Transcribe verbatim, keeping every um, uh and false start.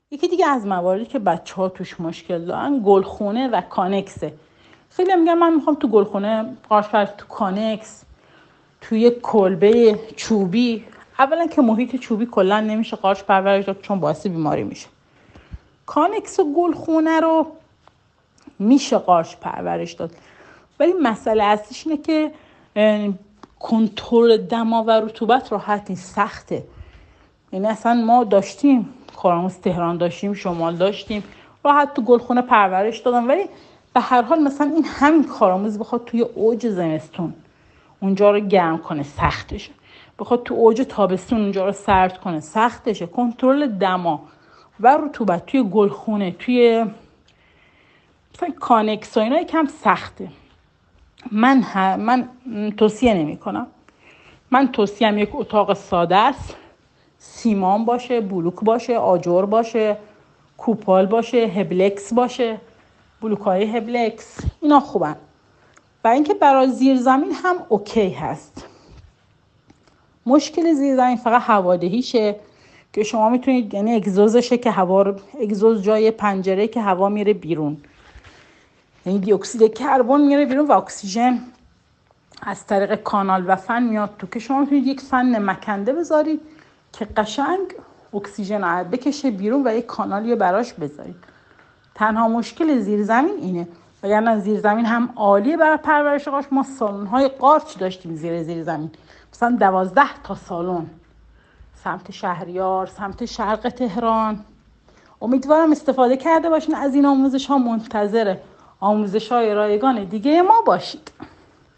یکی دیگه از مواردی که بچه ها توش مشکل دارن گلخونه و کانکسه. خیلی میگن من میخوام تو گلخونه قارچ پرورش، تو کانکس، توی کلبه چوبی. اولا که محیط چوبی کلا نمیشه قارچ پرورش داد چون باعث بیماری میشه. کانکس و گلخونه رو میشه قارچ پرورش داد، ولی مسئله اصلیش اینه که کنترل دما و رطوبت راحت نیست، سخته. یعنی اصلا ما داشتیم کارآموز تهران داشتیم، شمال داشتیم، راحت تو گلخونه پرورش دادن، ولی به هر حال مثلا این همین کارآموز بخواد توی اوج زمستون اونجا رو گرم کنه سختشه، بخواد تو اوج تابستون اونجا رو سرد کنه سختشه. کنترل دما و رطوبت توی گلخونه، توی مثلا کانکس و اینا یکم سخته. من ه... من توصیه نمی کنم. من توصیم یک اتاق ساده است، سیمان باشه، بلوک باشه، آجر باشه، کوپال باشه، هبلکس باشه. بلوک‌های هبلکس اینا خوبن. برای اینکه برای زیر زمین هم اوکی هست. مشکل زیر زمین فقط هوادهیشه که شما میتونید، یعنی اگزوزشه که هوا رو، اگزوز جای پنجره که هوا میره بیرون، یعنی دی اکسید کربن میره بیرون و اکسیژن از طریق کانال و فن میاد تو، که شما میتونید یک فن مکنده بذارید که قشنگ اکسیژن رو بکشه بیرون و یک کانالی رو براش بذارید. تنها مشکل زیر زمین اینه، وگرنه زیر زمین هم عالیه برای پرورش قارچ. ما سالن‌های قارچ داشتیم زیر زیر زمین، مثلا دوازده تا سالن سمت شهریار، سمت شرق تهران. امیدوارم استفاده کرده باشین از این آموزش ها. منتظر آموزش های رایگان دیگه ما باشید.